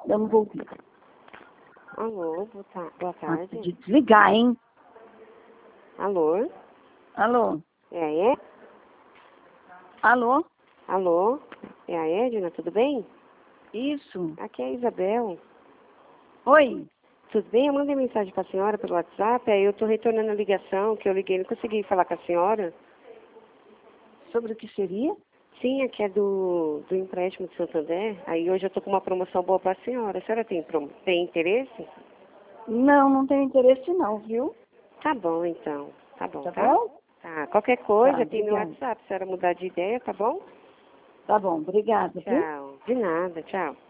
Eu não vou ouvir. Alô, boa tarde. De desligar, hein? Alô? Alô? É a Edna? Alô? Alô? É a Edna, tudo bem? Isso. Aqui é a Isabel. Oi? Tudo bem? Eu mandei mensagem para a senhora pelo WhatsApp, aí eu estou retornando a ligação, que eu liguei, não consegui falar com a senhora. Sobre o que seria? Sim, aqui é do empréstimo de Santander. Aí hoje eu estou com uma promoção boa para a senhora. A senhora tem interesse? Não, não tenho interesse não, viu? Tá bom, então. Tá bom, Tá tá? bom? Tá. Qualquer coisa, Tá, tem meu obrigada. WhatsApp. Se a senhora mudar de ideia, tá bom? Tá bom, obrigada, viu? Tchau. De nada, tchau.